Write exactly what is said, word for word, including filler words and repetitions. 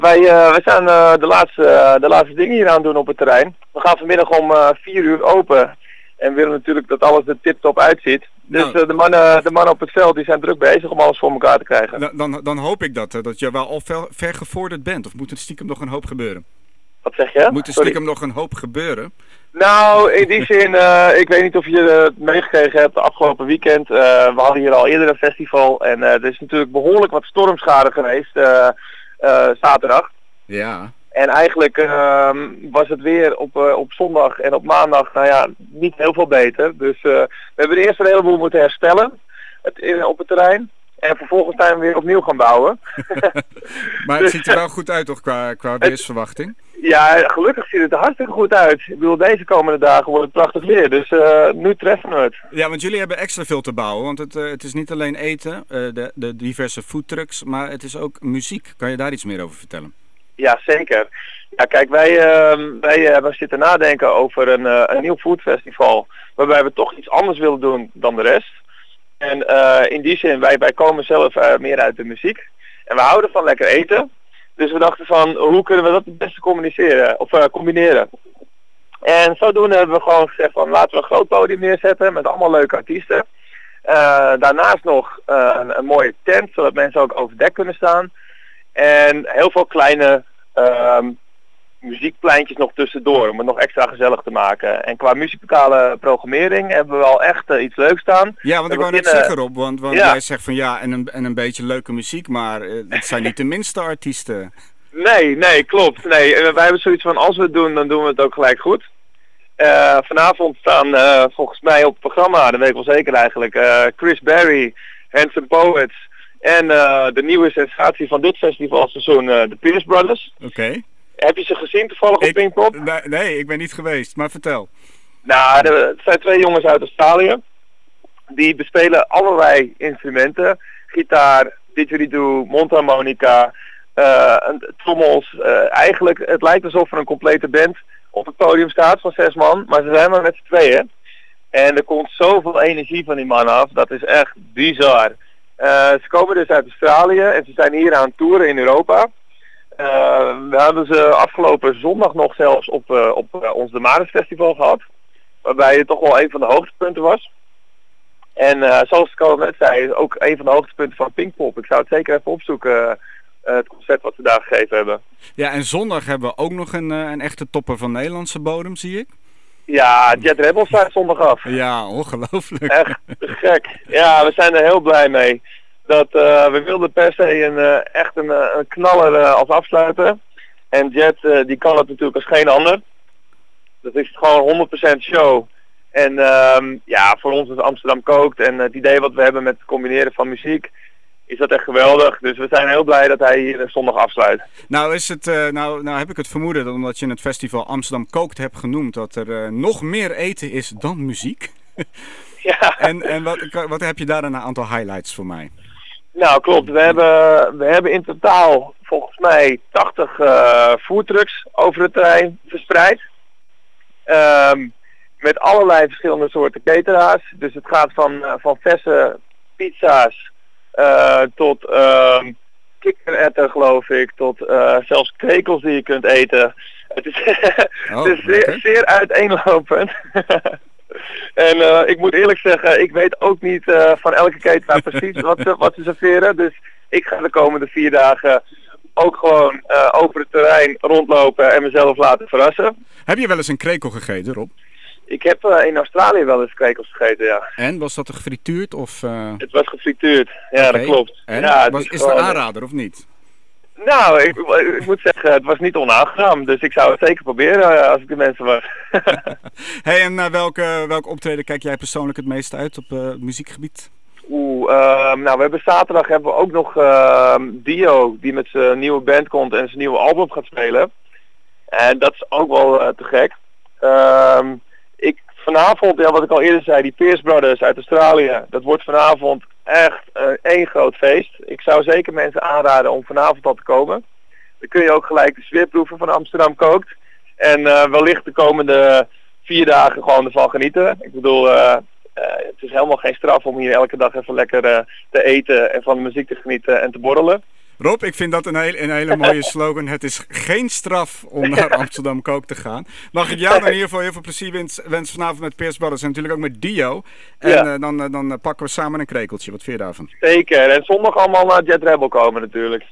Wij, uh, wij zijn uh, de, laatste, uh, de laatste dingen hier aan het doen op het terrein. We gaan vanmiddag om uh, vier uur open. En we willen natuurlijk dat alles er tip-top uitziet. Dus Nou, uh, de, mannen, de mannen op het veld die zijn druk bezig om alles voor elkaar te krijgen. Dan, dan, dan hoop ik dat, dat je wel al ver, ver gevorderd bent. Of moet er stiekem nog een hoop gebeuren? Wat zeg je? Moet er Sorry. stiekem nog een hoop gebeuren? Nou, in die zin, uh, ik weet niet of je het meegekregen hebt afgelopen weekend. Uh, we hadden hier al eerder een festival en uh, er is natuurlijk behoorlijk wat stormschade geweest uh, uh, zaterdag. Ja. En eigenlijk uh, was het weer op, uh, op zondag en op maandag, nou ja, niet heel veel beter. Dus uh, we hebben eerst een heleboel moeten herstellen het, in, op het terrein. En vervolgens zijn we weer opnieuw gaan bouwen. Maar het ziet er wel goed uit toch qua, qua weersverwachting? Ja, gelukkig ziet het er hartstikke goed uit. Ik bedoel, deze komende dagen wordt het prachtig weer. Dus uh, nu treffen we het. Ja, want jullie hebben extra veel te bouwen. Want het, uh, het is niet alleen eten, uh, de, de diverse foodtrucks, maar het is ook muziek. Kan je daar iets meer over vertellen? Ja, zeker. Ja, kijk, wij, uh, wij uh, we zitten nadenken over een, uh, een nieuw foodfestival. Waarbij we toch iets anders willen doen dan de rest. En uh, in die zin, wij, wij komen zelf uh, meer uit de muziek. En we houden van lekker eten. Dus we dachten van, hoe kunnen we dat het beste communiceren, of uh, combineren. En zodoende hebben we gewoon gezegd van, laten we een groot podium neerzetten met allemaal leuke artiesten. Uh, daarnaast nog uh, een, een mooie tent, zodat mensen ook over dek kunnen staan. En heel veel kleine uh, muziekpleintjes nog tussendoor, om het nog extra gezellig te maken. En qua muzikale programmering hebben we al echt uh, iets leuks staan. Ja, want ik wou net zeggen, Rob, want, want ja. jij zegt van ja, en een, en een beetje leuke muziek, maar uh, het zijn niet de minste artiesten. Nee, nee, klopt. Nee, wij hebben zoiets van, als we het doen, dan doen we het ook gelijk goed. Uh, vanavond staan uh, volgens mij op het programma, dat weet ik wel zeker eigenlijk, uh, Chris Berry, Handsome Poets en uh, de nieuwe sensatie van dit festivalseizoen, uh, de Pierce Brothers. Oké. Okay. Heb je ze gezien toevallig op Pinkpop? Nee, nee, ik ben niet geweest, maar vertel. Nou, de, het zijn twee jongens uit Australië. Die bespelen allerlei instrumenten. Gitaar, didgeridoo, mondharmonica, uh, trommels. Uh, eigenlijk, het lijkt alsof er een complete band op het podium staat van zes man. Maar ze zijn maar met z'n tweeën. En er komt zoveel energie van die mannen af. Dat is echt bizar. Uh, ze komen dus uit Australië en ze zijn hier aan het toeren in Europa. Uh, we hebben ze afgelopen zondag nog zelfs op, uh, op uh, ons De Maris Festival gehad. Waarbij het toch wel een van de hoogtepunten was. En uh, zoals ik al net zei, ook een van de hoogtepunten van Pinkpop. Ik zou het zeker even opzoeken, uh, het concert wat we daar gegeven hebben. Ja, en zondag hebben we ook nog een, uh, een echte topper van Nederlandse bodem, zie ik. Ja, Jet Rebels staat zondag af. Ja, ongelooflijk. Echt gek. Ja, we zijn er heel blij mee. Dat, uh, we wilden per se een, uh, echt een, uh, een knaller uh, als afsluiter. En Jet uh, die kan het natuurlijk als geen ander. Dat is gewoon honderd procent show. En um, ja, voor ons is Amsterdam kookt. En het idee wat we hebben met het combineren van muziek, is dat echt geweldig. Dus we zijn heel blij dat hij hier zondag afsluit. Nou, is het, uh, nou, nou heb ik het vermoeden dat omdat je het festival Amsterdam kookt hebt genoemd, dat er uh, nog meer eten is dan muziek. Ja. En, en wat, wat heb je daar een aantal highlights voor mij? Nou, klopt. We hebben, we hebben in totaal volgens mij tachtig uh, foodtrucks over het terrein verspreid. Um, met allerlei verschillende soorten cateraars. Dus het gaat van, uh, van verse pizza's uh, tot uh, kikkererwten geloof ik, tot uh, zelfs krekels die je kunt eten. Het is, oh, het is zeer, okay. zeer uiteenlopend. En uh, ik moet eerlijk zeggen, ik weet ook niet uh, van elke cateraar precies wat ze, wat ze serveren. Dus ik ga de komende vier dagen ook gewoon uh, over het terrein rondlopen en mezelf laten verrassen. Heb je wel eens een krekel gegeten, Rob? Ik heb uh, in Australië wel eens krekels gegeten, ja. En was dat er gefrituurd of? Uh... Het was gefrituurd, ja, okay. Dat klopt. En? Ja, was, is het gewoon... een aanrader of niet? Nou, ik, ik moet zeggen, het was niet onaangenaam, dus ik zou het zeker proberen uh, als ik de mensen was. Hey, en naar uh, welke, welk optreden kijk jij persoonlijk het meest uit op uh, muziekgebied? Oeh, uh, nou we hebben zaterdag hebben we ook nog uh, Dio, die met zijn nieuwe band komt en zijn nieuwe album gaat spelen. En dat is ook wel uh, te gek. Uh, ik, vanavond, ja, wat ik al eerder zei, die Pierce Brothers uit Australië, dat wordt vanavond echt uh, één groot feest. Ik zou zeker mensen aanraden om vanavond al te komen. Dan kun je ook gelijk de sfeer proeven van Amsterdam kookt. En uh, wellicht de komende vier dagen gewoon ervan genieten. Ik bedoel, uh, uh, het is helemaal geen straf om hier elke dag even lekker uh, te eten en van de muziek te genieten en te borrelen. Rob, ik vind dat een, heel, een hele mooie slogan. Het is geen straf om naar Amsterdam Coke te gaan. Mag ik jou dan in ieder geval heel veel plezier wensen wens vanavond met Pierce Brothers en natuurlijk ook met Dio. En Ja. uh, dan, uh, dan uh, pakken we samen een krekeltje. Wat vind je daarvan? Zeker. En zondag allemaal naar Jet Rebel komen natuurlijk.